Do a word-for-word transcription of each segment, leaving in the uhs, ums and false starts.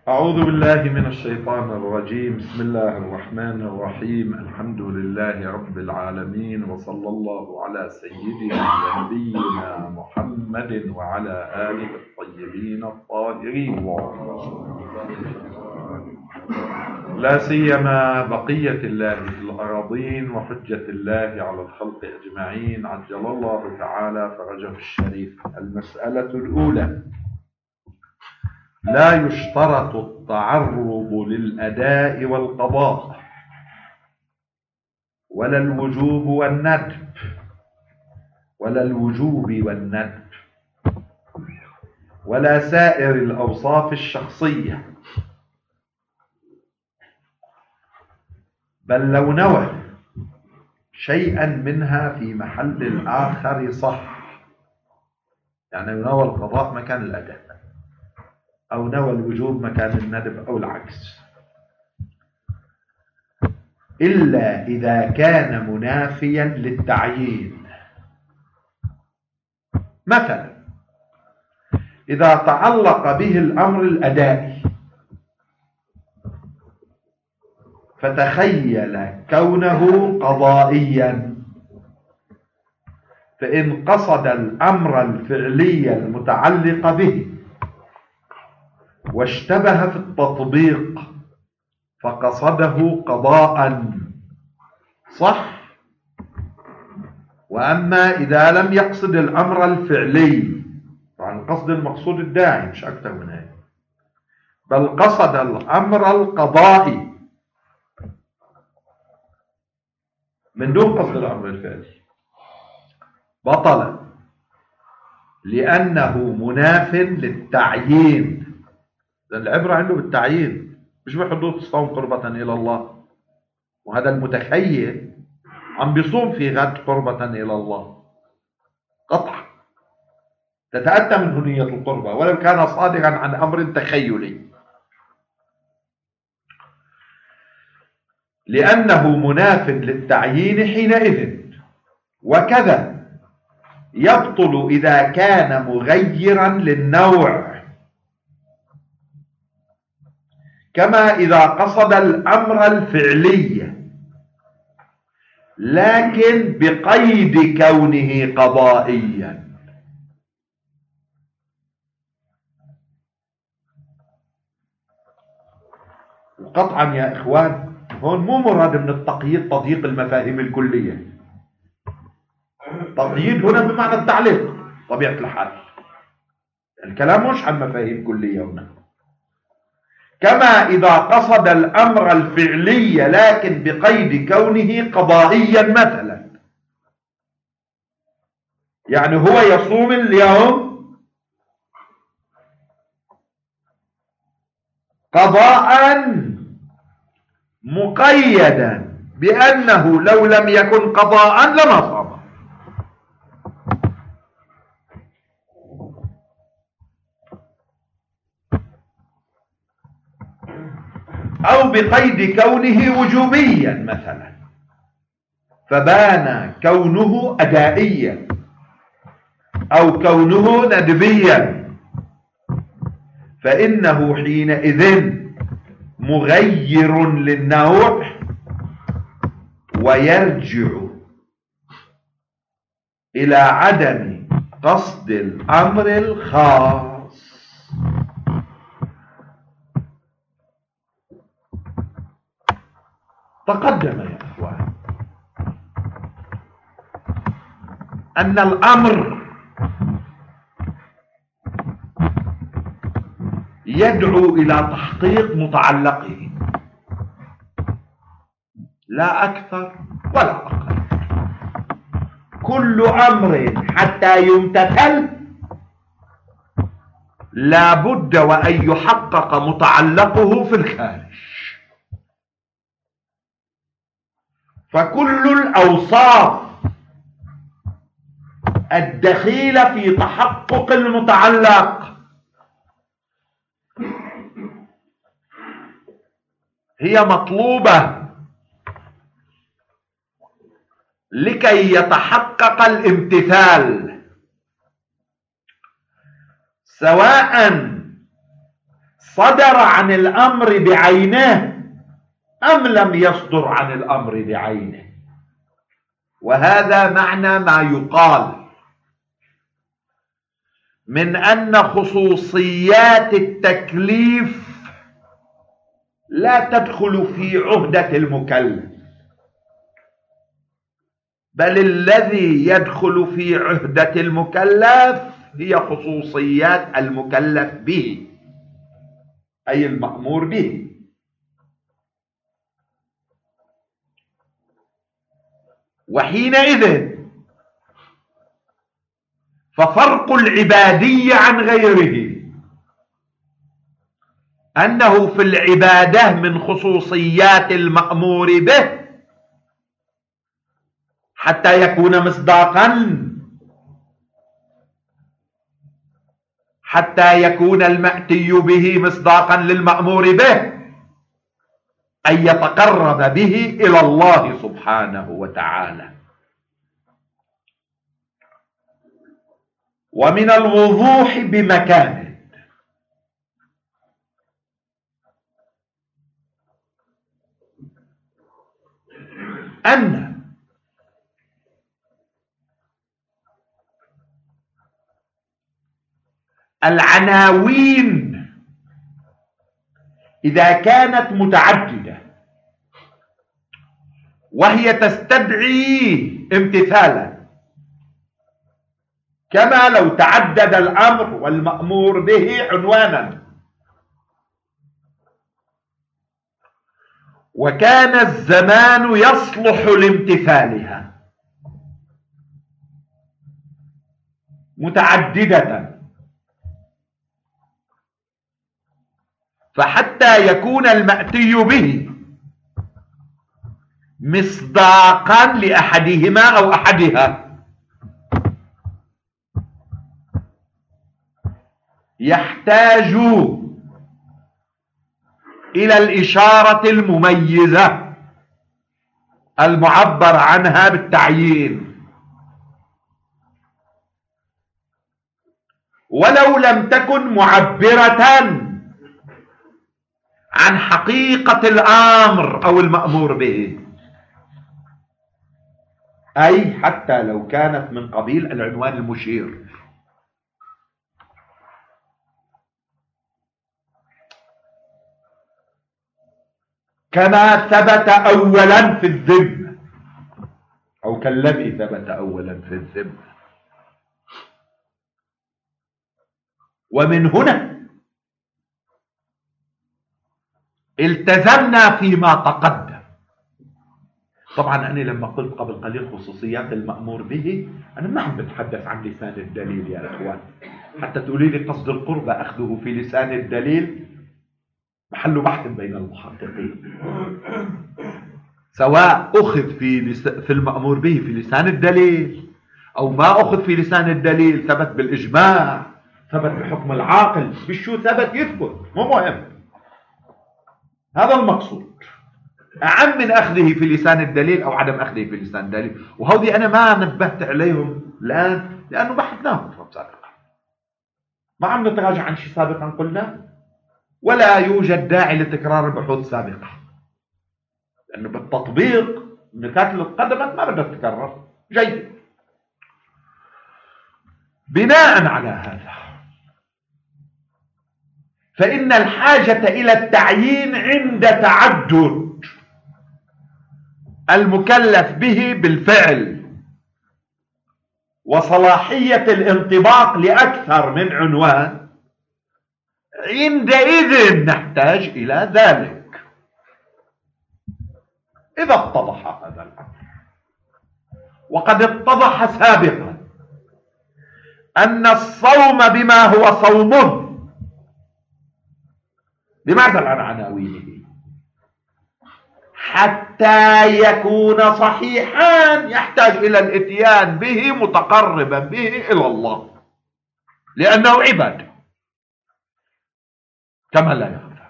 أعوذ بالله من الشيطان الرجيم. بسم الله الرحمن الرحيم. الحمد لله رب العالمين، وصلى الله على سيدنا ونبينا محمد وعلى آله الطيبين الطاهرين، لا سيما بقية الله في الأراضين وحجة الله على الخلق أجمعين، عجل الله تعالى فرجه الشريف. المسألة الأولى: لا يشترط التعرض للأداء والقضاء، ولا الوجوب والندب، ولا الوجوب والندب، ولا سائر الأوصاف الشخصية، بل لو نوى شيئا منها في محل الآخر صح. يعني نوى القضاء مكان الأداء، أو نوى الوجوب مكان الندب، أو العكس، إلا إذا كان منافيا للتعيين. مثلا إذا تعلق به الأمر الأدائي فتخيل كونه قضائيا، فإن قصد الأمر الفعلي المتعلق به واشتبه في التطبيق فقصده قضاء صح. وأما إذا لم يقصد الأمر الفعلي، طبعا قصد المقصود الداعي مش أكثر من هذا، بل قصد الأمر القضائي من دون قصد الأمر الفعلي، بطل، لأنه مناف للتعيين. لأن العبرة عنده بالتعيين، مش بحدوث الصوم قربة إلى الله. وهذا المتخيل عم بيصوم في غد قربة إلى الله قطعا، تتأتى منه نية القربة ولو كان صادرا عن أمر تخيلي، لأنه مناف للتعيين حينئذ. وكذا يبطل إذا كان مغيرا للنوع، كما إذا قصد الأمر الفعلي لكن بقيد كونه قضائيا. وقطعا يا إخوان، هون مو مراد من التقييد تضييق المفاهيم الكلية. تقييد هنا بمعنى التعليق طبيعة الحال، الكلام مش عن مفاهيم كلية هنا. كما إذا قصد الأمر الفعلي لكن بقيد كونه قضائيا، مثلا يعني هو يصوم اليوم قضاء مقيدا بأنه لو لم يكن قضاء لما صام، أو بقيد كونه وجوبيا مثلا، فبان كونه أدائيا أو كونه ندبيا، فإنه حينئذ مغير للنوع ويرجع إلى عدم قصد الأمر الخاص. تقدم يا إخوان أن الأمر يدعو إلى تحقيق متعلقه، لا أكثر ولا أقل. كل أمر حتى يمتثل لا بد وأن يحقق متعلقه في الخارج. فكل الأوصاف الدخيلة في تحقق المتعلق هي مطلوبة لكي يتحقق الامتثال، سواء صدر عن الأمر بعينه أم لم يصدر عن الأمر بعينه. وهذا معنى ما يقال من أن خصوصيات التكليف لا تدخل في عهدة المكلف، بل الذي يدخل في عهدة المكلف هي خصوصيات المكلف به، أي المأمور به. وحينئذ ففرق العبادية عن غيره أنه في العبادة من خصوصيات المأمور به حتى يكون مصداقا، حتى يكون المأتي به مصداقا للمأمور به، أن يتقرب به إلى الله سبحانه وتعالى. ومن الوضوح بمكانه أن العناوين إذا كانت متعددة وهي تستدعي امتثالا، كما لو تعدد الأمر والمأمور به عنوانا، وكان الزمان يصلح لامتثالها متعددة، فحتى يكون المأتي به مصداقا لأحدهما أو أحدها يحتاج إلى الإشارة المميزة المعبر عنها بالتعيين، ولو لم تكن معبرة عن حقيقة الأمر أو المأمور به، أي حتى لو كانت من قبيل العنوان المشير. كما ثبت أولا في الذمة، أو كالذي ثبت أولا في الذمة. ومن هنا التزمنا فيما تقدم. طبعا أنا لما قلت قبل قليل خصوصيات المأمور به، أنا ما عم بتحدث عن لسان الدليل يا إخوان، حتى تقولي لي قصد القربة أخذه في لسان الدليل محل بحث بين المحققين، سواء أخذ في لس... في المأمور به في لسان الدليل أو ما أخذ في لسان الدليل، ثبت بالإجماع، ثبت بحكم العاقل، بالشو ثبت يثبت، مو مهم. هذا المقصود، أعم من أخذه في لسان الدليل أو عدم أخذه في لسان الدليل. وهذه أنا ما نبهت عليهم الآن لأنه بحثناهم سابقا، ما عم نتراجع عن شيء سابقا قلنا، ولا يوجد داعي لتكرار البحوث سابقا، لأنه بالتطبيق النكات اللي قدمت ما بدها تتكرر. جيد. بناء على هذا فإن الحاجة إلى التعيين عند تعدد المكلف به بالفعل وصلاحية الانطباق لأكثر من عنوان، عندئذ نحتاج إلى ذلك. إذا اتضح هذا الأمر، وقد اتضح سابقا أن الصوم بما هو صومه بمعزل عن عناوينه حتى يكون صحيحا يحتاج إلى الاتيان به متقربا به إلى الله، لأنه عبادة كما لا يخفى،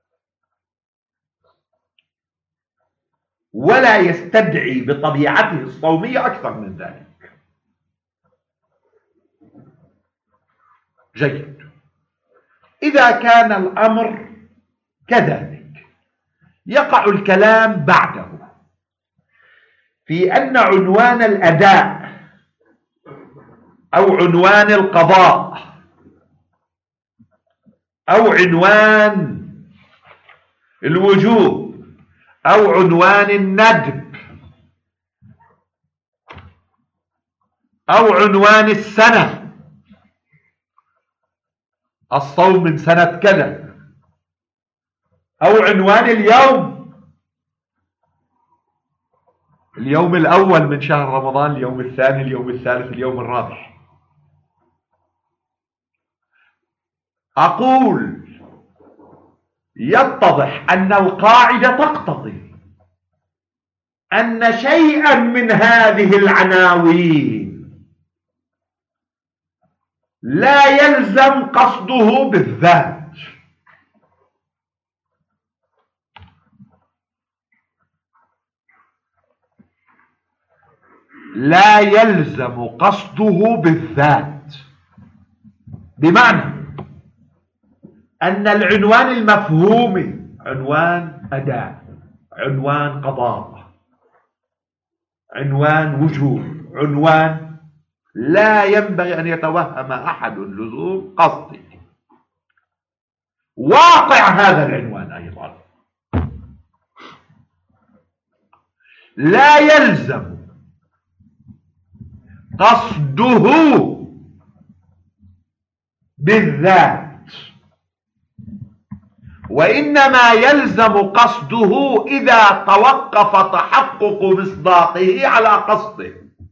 ولا يستدعي بطبيعته الصومية أكثر من ذلك. جيد. إذا كان الأمر كذلك يقع الكلام بعده في أن عنوان الأداء أو عنوان القضاء أو عنوان الوجوب أو عنوان الندب أو عنوان السنة، الصوم من سنة كذا، أو عنوان اليوم، اليوم الأول من شهر رمضان، اليوم الثاني، اليوم الثالث، اليوم الرابع. أقول يتضح أن القاعدة تقتضي أن شيئا من هذه العناوين لا يلزم قصده بالذات، لا يلزم قصده بالذات، بمعنى أن العنوان المفهومي عنوان أداء، عنوان قضاء، عنوان وجوب، عنوان لا ينبغي أن يتوهم أحد لزوم قصده. واقع هذا العنوان أيضا لا يلزم قصده بالذات، وإنما يلزم قصده إذا توقف تحقق مصداقه على قصده.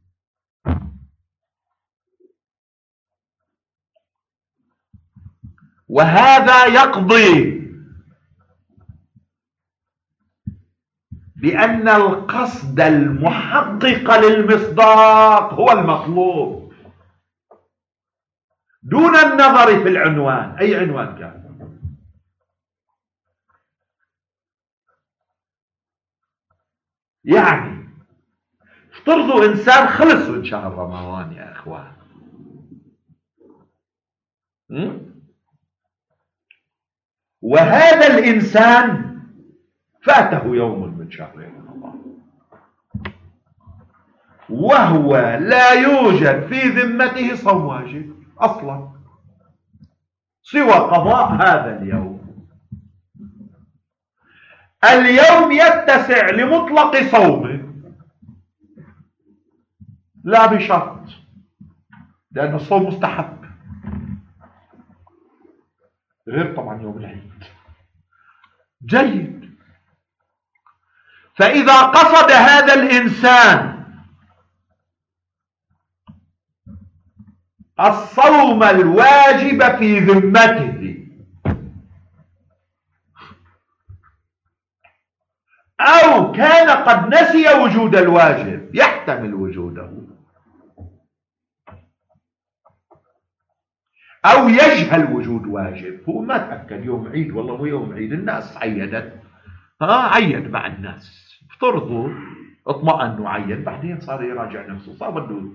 وهذا يقضي بأن القصد المحقق للمصداق هو المطلوب دون النظر في العنوان، أي عنوان كان. يعني افترضوا إنسان خلص من شهر رمضان يا أخوان، وهذا الإنسان فاته يوم من شهر رمضان وهو لا يوجد في ذمته صوم واجب أصلا سوى قضاء هذا اليوم. اليوم يتسع لمطلق صومه لا بشرط، لأن الصوم مستحب، غير طبعا يوم العيد. جيد. فإذا قصد هذا الإنسان الصوم الواجب في ذمته أو كان قد نسي وجود الواجب، يحتمل وجوده، أو يجهل وجود واجب، هو ما تأكد يوم عيد، والله هو يوم عيد، الناس عيدت، ها عيد مع الناس، افترضوا اطمأنوا عيد، بعدين صار يراجع نفسه، صار بده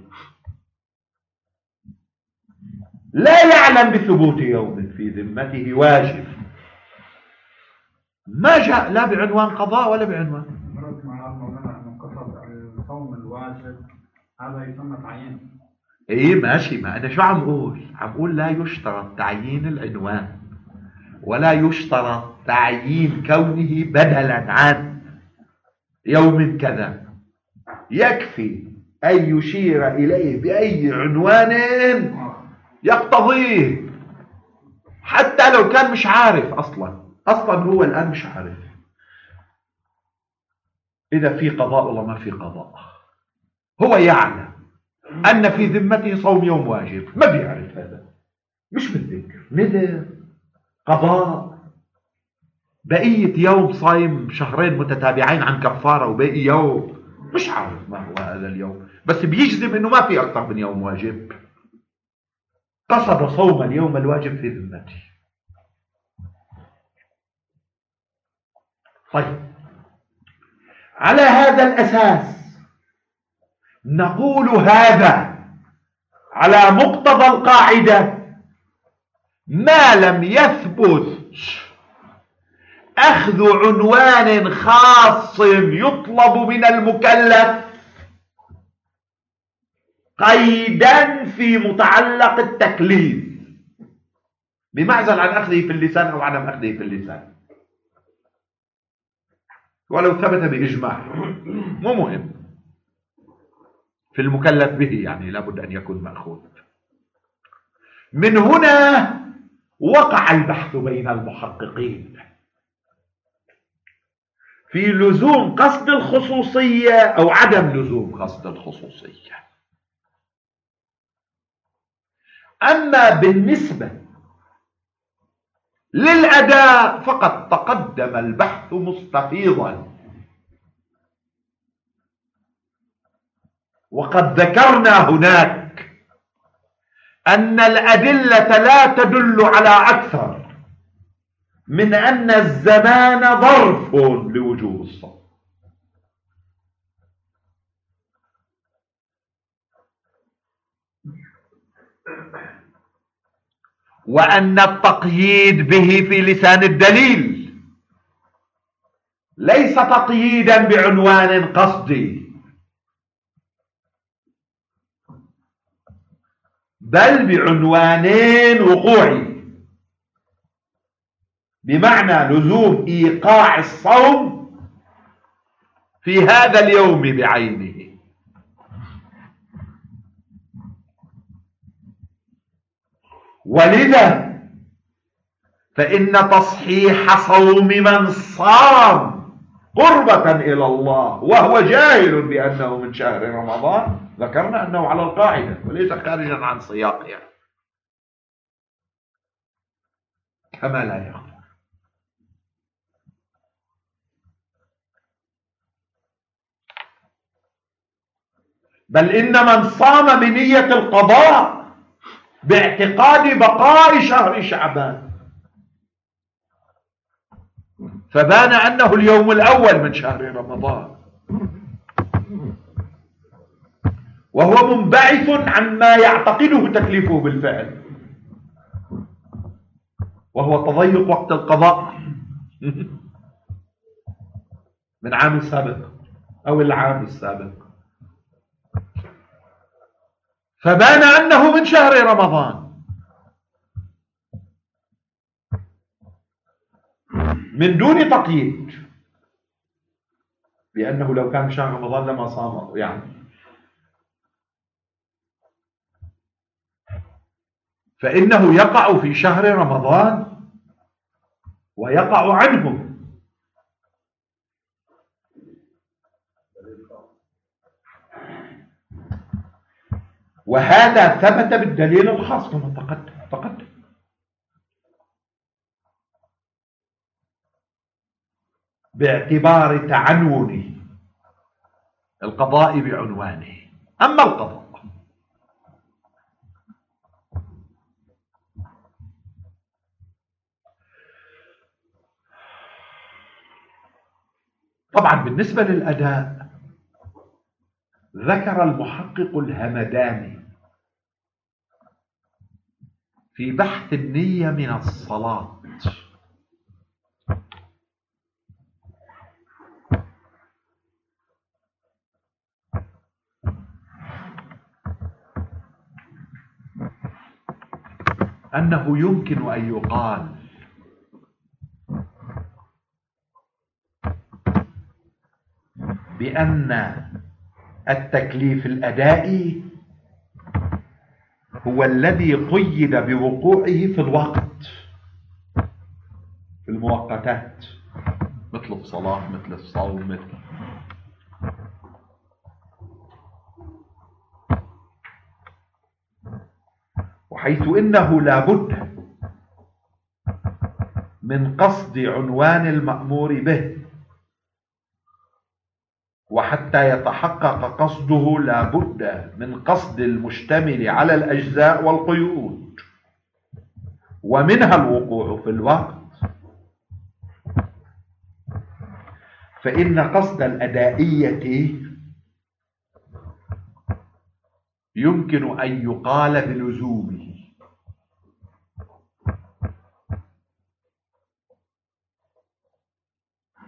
لا يعلم بثبوت يوم في ذمته واجب، ما جاء لا بعنوان قضاء ولا بعنوان. الصوم الواجب هذا يسمى تعيين. ايه ماشي، ما انا شو عم اقول؟ عم اقول لا يشترط تعيين العنوان ولا يشترط تعيين كونه بدلا عن يوم كذا، يكفي ان يشير اليه باي عنوان يقتضيه، حتى لو كان مش عارف اصلا اصلا هو الان مش عارف اذا في قضاء ولا ما في قضاء. هو يعلم أن في ذمته صوم يوم واجب، ما بيعرف هذا، مش بالذكر، نذر، قضاء، بقية يوم صايم شهرين متتابعين عن كفارة وباقي يوم مش عارف ما هو هذا اليوم، بس بيجزم أنه ما في أكثر من يوم واجب، قصد صوم اليوم الواجب في ذمته. طيب، على هذا الأساس نقول هذا على مقتضى القاعدة ما لم يثبت أخذ عنوان خاص يطلب من المكلف قيدا في متعلق التكليف بمعزل عن أخذه في اللسان أو عدم أخذه في اللسان، ولو ثبت بإجماع مو مهم في المكلف به، يعني لابد أن يكون مأخوذ. من هنا وقع البحث بين المحققين في لزوم قصد الخصوصية أو عدم لزوم قصد الخصوصية. أما بالنسبة للأداء فقد تقدم البحث مستفيضا، وقد ذكرنا هناك أن الأدلة لا تدل على أكثر من أن الزمان ظرف لوجوب الصوم، وأن التقييد به في لسان الدليل ليس تقييدا بعنوان قصدي، بل بعنوانين وقوعي، بمعنى لزوم إيقاع الصوم في هذا اليوم بعينه. ولذا فإن تصحيح صوم من صام قربة إلى الله وهو جاهل بأنه من شهر رمضان، ذكرنا أنه على القاعدة وليس خارجا عن سياقها، كما لا يخفى. بل إن من صام بنية القضاء باعتقاد بقاء شهر شعبان فبان أنه اليوم الأول من شهر رمضان، وهو منبعث عما يعتقده تكليفه بالفعل، وهو تضيق وقت القضاء من عام السابق أو العام السابق، فبان أنه من شهر رمضان من دون تقييد، لأنه لو كان شهر رمضان لما صامه يعني. فإنه يقع في شهر رمضان ويقع عنه، وهذا ثبت بالدليل الخاص كما تقدم تقدم باعتبار تعنون القضاء بعنوانه. أما القضاء طبعا بالنسبة للأداء ذكر المحقق الهمداني في بحث النية من الصلاة أنه يمكن أن يقال بأن التكليف الأدائي هو الذي قيد بوقوعه في الوقت، في المؤقتات، مثل الصلاة مثل الصوم مثل وحيث إنه لا بد من قصد عنوان المأمور به، وحتى يتحقق قصده لا بد من قصد المشتمل على الأجزاء والقيود، ومنها الوقوع في الوقت. فإن قصد الأدائية يمكن أن يقال بلزومه،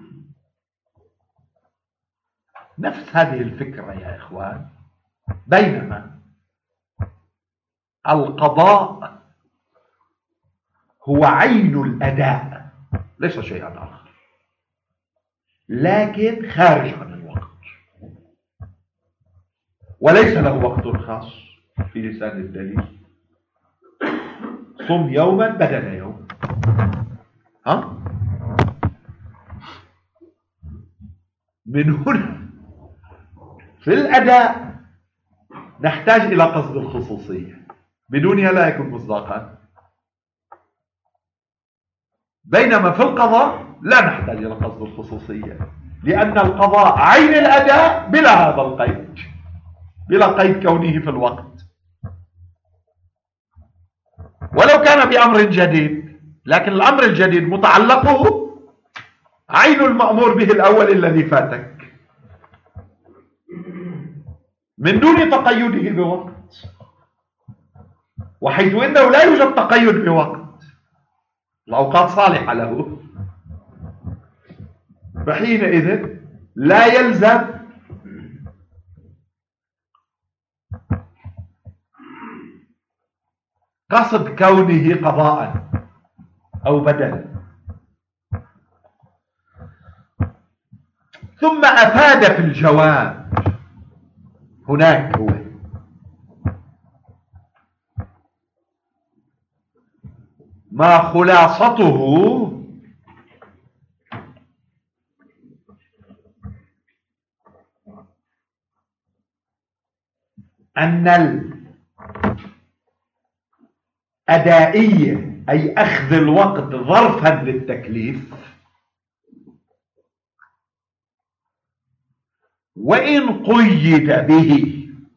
نفس هذه الفكرة يا إخوان، بينما القضاء هو عين الأداء ليس شيئا آخر، لكن خارج عن الوقت، وليس له وقت خاص في لسان الدليل. صم يوما بدل يوم. ها؟ من هنا في الأداء نحتاج إلى قصد الخصوصية، بدونها لا يكون مصداقا. بينما في القضاء لا نحتاج إلى قصد الخصوصية، لأن القضاء عين الأداء بلا هذا القيد، بلا قيد كونه في الوقت، ولو كان بأمر جديد، لكن الأمر الجديد متعلقه عين المأمور به الأول الذي فاتك من دون تقيده بوقت، وحيث إنه لا يوجد تقيد بوقت، الأوقات صالحة له، فحينئذ لا يلزم قصد كونه قضاء أو بدلا. ثم أفاد في الجواب، هناك هو ما خلاصته أن الأدائية أي أخذ الوقت ظرفا للتكليف، وإن قيد به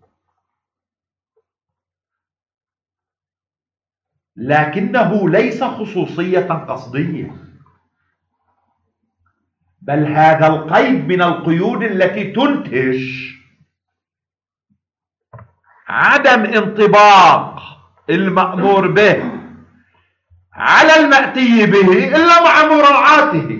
لكنه ليس خصوصية قصدية، بل هذا القيد من القيود التي تنتج عدم انطباق المأمور به على المأتي به إلا مع مراعاته.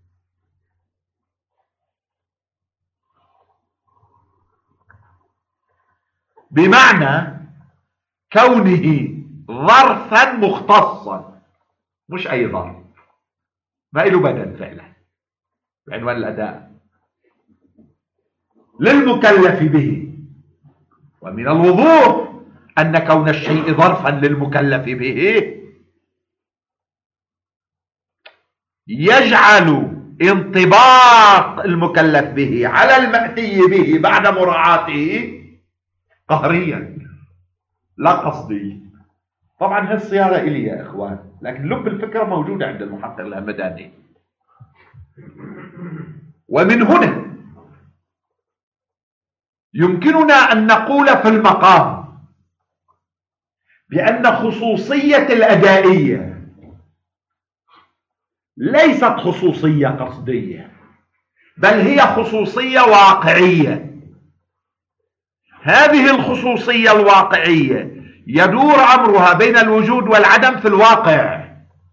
بمعنى كونه ظرفا مختصا، مش أي ظرف، ما له بدل فعلا بعنوان الأداء، للمكلف به. ومن الوضوح أن كون الشيء ظرفا للمكلف به يجعل انطباق المكلف به على المأتي به بعد مراعاته قهريا لا قصدي. طبعا هالصياغة إلي يا إخوان، لكن لب الفكرة موجودة عند المحقق الهمداني. ومن هنا يمكننا أن نقول في المقام بأن خصوصية الأدائية ليست خصوصية قصدية، بل هي خصوصية واقعية. هذه الخصوصية الواقعية يدور أمرها بين الوجود والعدم في الواقع،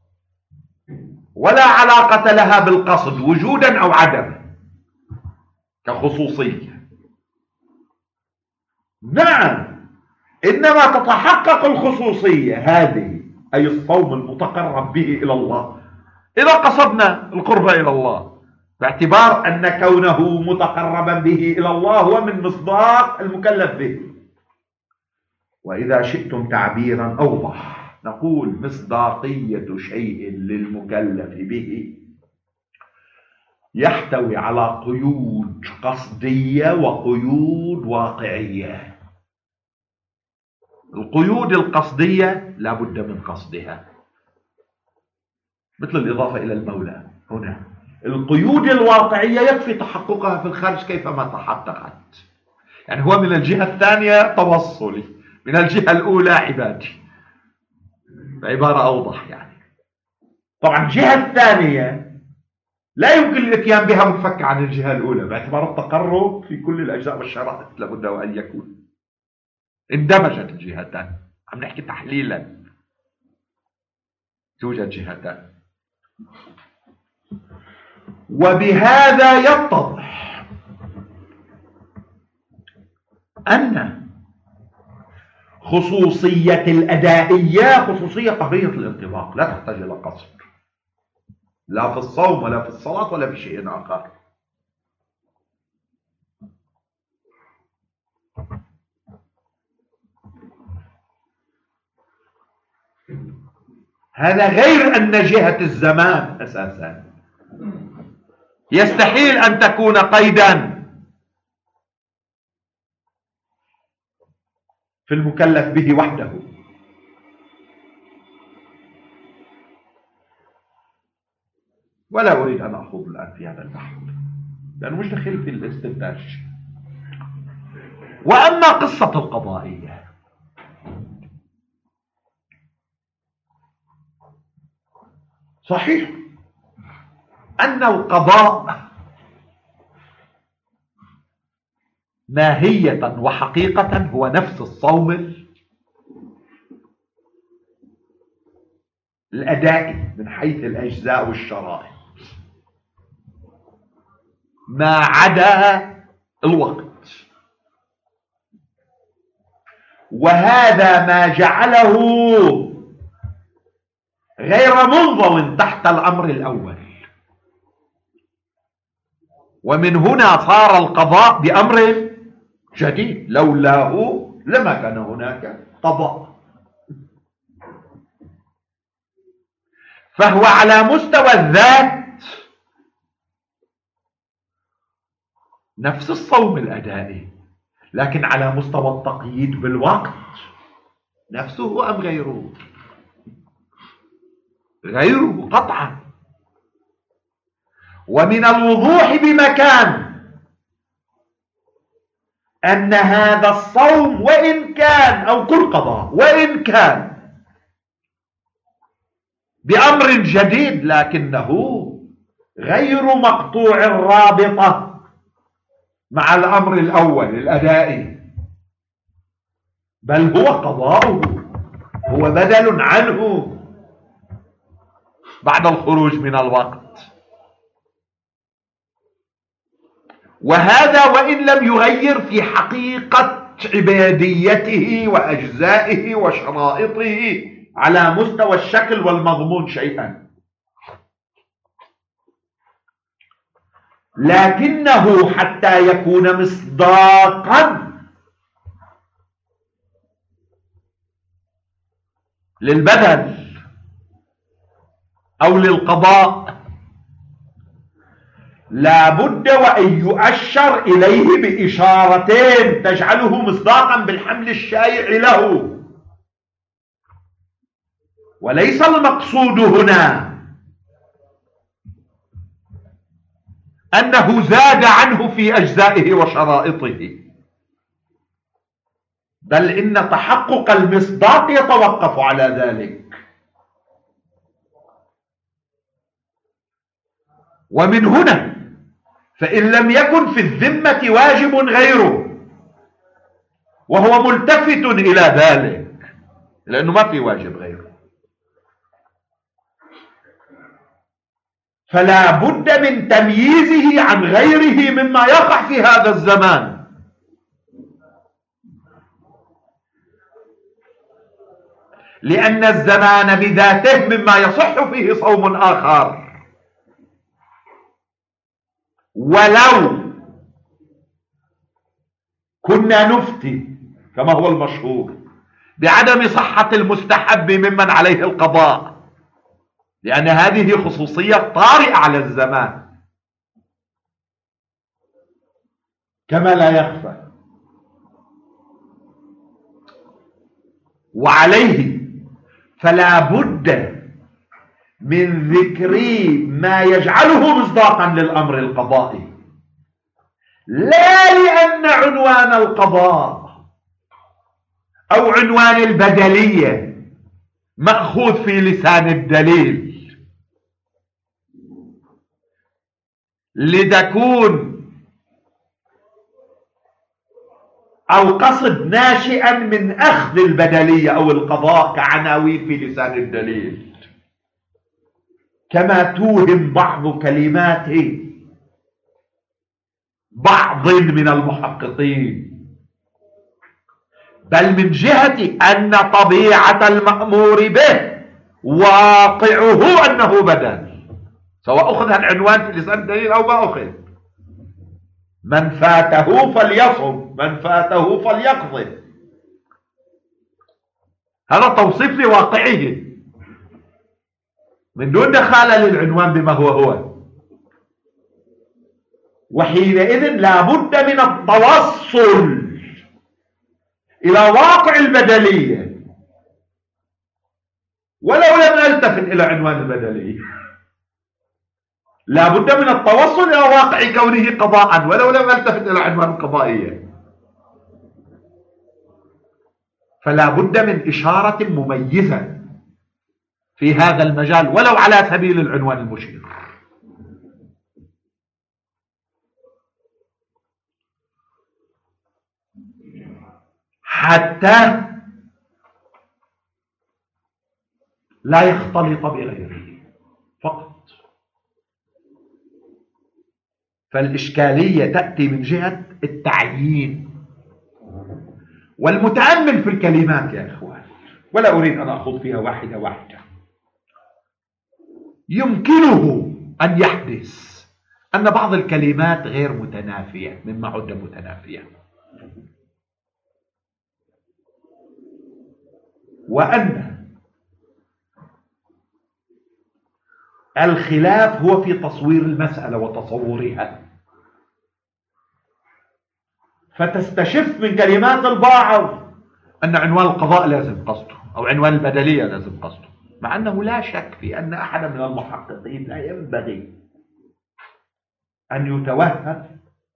ولا علاقة لها بالقصد وجودا أو عدم كخصوصية. نعم، إنما تتحقق الخصوصية هذه، أي الصوم المتقرب به إلى الله، إذا قصدنا القرب إلى الله، باعتبار أن كونه متقربا به إلى الله هو من مصداق المكلف به. وإذا شئتم تعبيرا أوضح نقول مصداقية شيء للمكلف به يحتوي على قيود قصدية وقيود واقعية. القيود القصدية لا بد من قصدها، مثل الإضافة إلى المولى هنا. القيود الواقعية يكفي تحققها في الخارج كيفما تحققت، يعني هو من الجهة الثانية توصلي، من الجهة الأولى عبادي، بعبارة أوضح يعني. طبعا الجهة الثانية لا يمكن الاتيان بها منفكة عن الجهة الأولى، باعتبار التقرب في كل الأجزاء والشرائط لابد وأن يكون اندمجت الجهتان. عم نحكي تحليلا، توجد جهتان. وبهذا يتضح أن خصوصية الأدائية خصوصية قهرية الانطباق، لا تحتاج إلى قصر، لا في الصوم ولا في الصلاة ولا في شيء آخر. هذا غير أن جهة الزمان أساسا يستحيل أن تكون قيدا في المكلف به وحده. ولا أريد أن أخوض الآن في هذا البحث لأنه مش دخل في الاستنتاج. وأما قصة القضائية صحيح أن القضاء ماهية وحقيقة هو نفس الصوم الأدائي من حيث الأجزاء والشرائط، ما عدا الوقت. وهذا ما جعله غير منضو تحت الأمر الأول، ومن هنا صار القضاء بأمر جديد، لولاه لما كان هناك قضاء. فهو على مستوى الذات نفس الصوم الأدائي، لكن على مستوى التقييد بالوقت نفسه أم غيره؟ غيره قطعا. ومن الوضوح بمكان أن هذا الصوم وإن كان أو كل قضاء وإن كان بأمر جديد لكنه غير مقطوع الرابطة مع الأمر الأول الأدائي، بل هو قضاؤه، هو بدل عنه بعد الخروج من الوقت. وهذا وإن لم يغير في حقيقة عباديته وأجزائه وشرائطه على مستوى الشكل والمضمون شيئا، لكنه حتى يكون مصداقا للبدل أو للقضاء لا بد وأن يؤشر إليه بإشارتين تجعله مصداقا بالحمل الشائع له. وليس المقصود هنا أنه زاد عنه في أجزائه وشرائطه، بل إن تحقق المصداق يتوقف على ذلك. ومن هنا فإن لم يكن في الذمة واجب غيره وهو ملتفت إلى ذلك، لأنه ما في واجب غيره، فلا بد من تمييزه عن غيره مما يقع في هذا الزمان. لأن الزمان بذاته مما يصح فيه صوم آخر، ولو كنا نفتي كما هو المشهور بعدم صحة المستحب ممن عليه القضاء، لأن هذه خصوصية طارئة على الزمان كما لا يخفى. وعليه فلا بد من ذكر ما يجعله مصداقا للأمر القضائي، لا لأن عنوان القضاء أو عنوان البدلية مأخوذ في لسان الدليل لتكون أو قصد ناشئا من أخذ البدلية أو القضاء كعناوين في لسان الدليل. كما توهم بعض كلمات بعض من المحققين، بل من جهة أن طبيعة المأمور به واقعه أنه بدل، سواء أخذ العنوان في لسان الدليل أو ما أخذ. من فاته فليصم، من فاته فليقضي، هذا توصيف لواقعه من دون دخال للعنوان بما هو هو. وحينئذ لا بد من التوصل إلى واقع البدلية، ولو لم نلتفت إلى عنوان البدلية، لا بد من التوصل إلى واقع كونه قضاء ولو لم نلتفت إلى عنوان القضائية. فلا بد من إشارة مميزة في هذا المجال ولو على سبيل العنوان المشير. حتى لا يختلط بغيره فقط. فالإشكالية تأتي من جهة التعيين. والمتأمل في الكلمات يا إخوان، ولا أريد أن أخوض فيها واحدة واحدة، يمكنه أن يحدث أن بعض الكلمات غير متنافية مما عد متنافية، وأن الخلاف هو في تصوير المسألة وتصورها. فتستشف من كلمات البعض أن عنوان القضاء لازم قصده أو عنوان البدلية لازم قصده، مع أنه لا شك في أن أحد من المحققين لا ينبغي أن يتوهم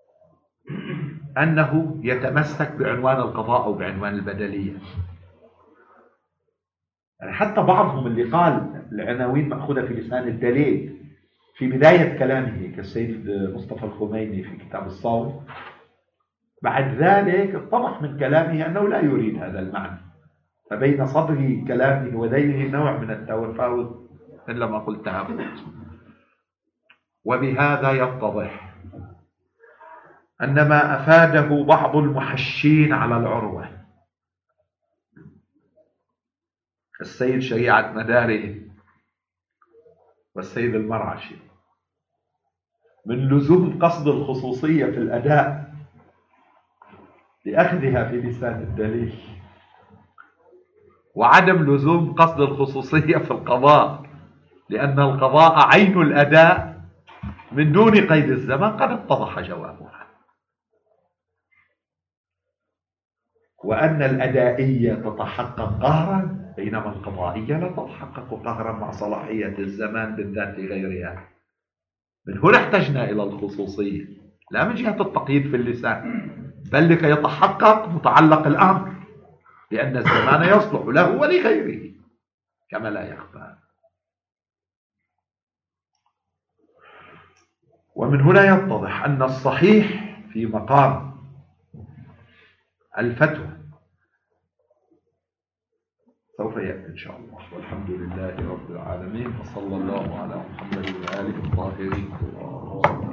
أنه يتمسك بعنوان القضاء أو بعنوان البدلية. يعني حتى بعضهم اللي قال العناوين مأخوذة في لسان الدليل في بداية كلامه كالسيد مصطفى الخميني في كتاب الصوم، بعد ذلك اتضح من كلامه أنه لا يريد هذا المعنى، فبين صدر كلامه وذيله نوع من التفاوت إن لم أقل تهافت. وبهذا يتضح أن ما أفاده بعض المحشين على العروة السيد شريعة مداري والسيد المرعشي من لزوم قصد الخصوصية في الأداء لأخذها في لسان الدليل، وعدم لزوم قصد الخصوصية في القضاء لأن القضاء عين الأداء من دون قيد الزمن، قد اتضح جوابها. وأن الأدائية تتحقق قهرا بينما القضائية لا تتحقق قهرا مع صلاحية الزمان بالذات غيرها. من هنا احتجنا إلى الخصوصية، لا من جهة التقييد في اللسان، بل لكي يتحقق متعلق الأمر، لأن الزمان يصلح له ولغيره كما لا يخفى. ومن هنا يتضح أن الصحيح في مقام الفتوى سوف يأتي إن شاء الله. والحمد لله رب العالمين، وصلى الله على محمد وآله الطاهرين.